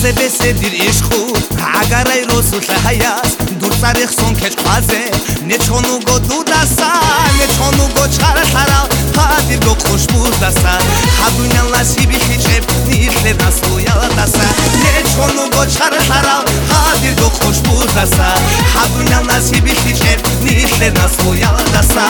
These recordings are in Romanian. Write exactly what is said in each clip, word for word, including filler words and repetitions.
Aze besedir ishqu agaray rosul hayas dur tarikh son kech qaze ne chonu go dudasa ne chonu go chara tara hadir go khushbud dasa hadunan nasibi khicheb nitler nasloya dasa ne chonu go chara tara hadir go khushbud dasa hadunan nasibi khicheb nitler nasloya dasa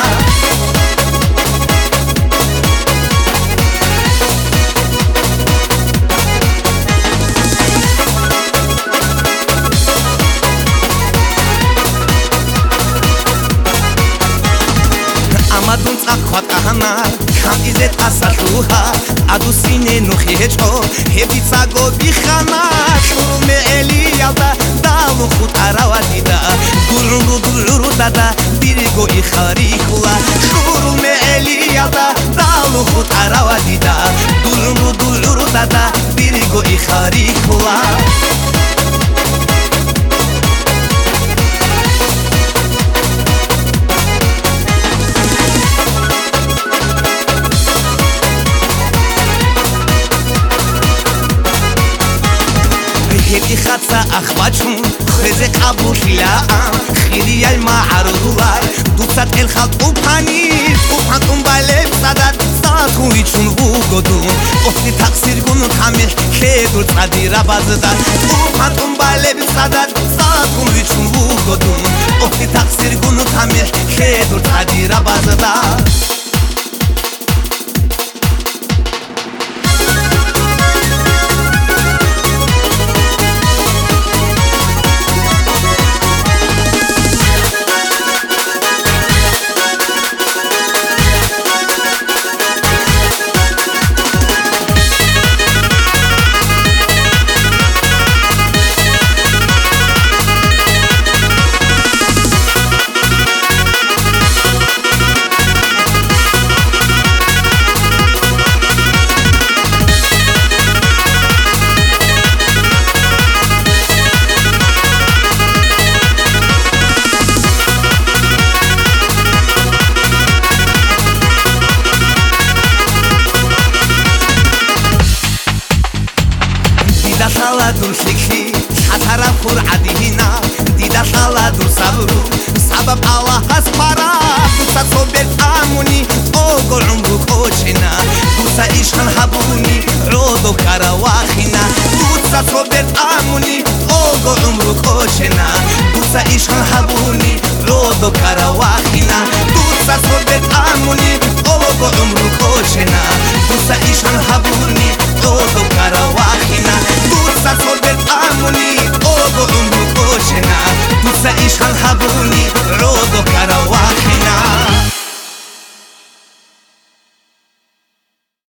Amadun tsaqvat ahana kam izet asaluha adusine nukhiecho hebitsa go bikhana shume eliyada dalu khut arawadida gurru gurru dada dirigo ikhari khula shume eliyada dalu khut arawadida gurru gurru dada dirigo ikhari khula Hedi khatsa akhvachun kheze qabulila khiri al ma'rular dutsat el khat upani uphatum baleb sadat sathu ichun ugodun ofti taqsir gun khamil khedur tsadira bazda uphatum baleb sadat sathu ichun ugodun ofti taqsir gun khamil khedur tsadira bazda Dur shikhi hatara fur adihina dida sala dur sabru sabab Allah has para dusa sobet amuni ogol umru kochina dusa ishkan habuni rodo karawakhina dusa sobet amuni ogol umru kochina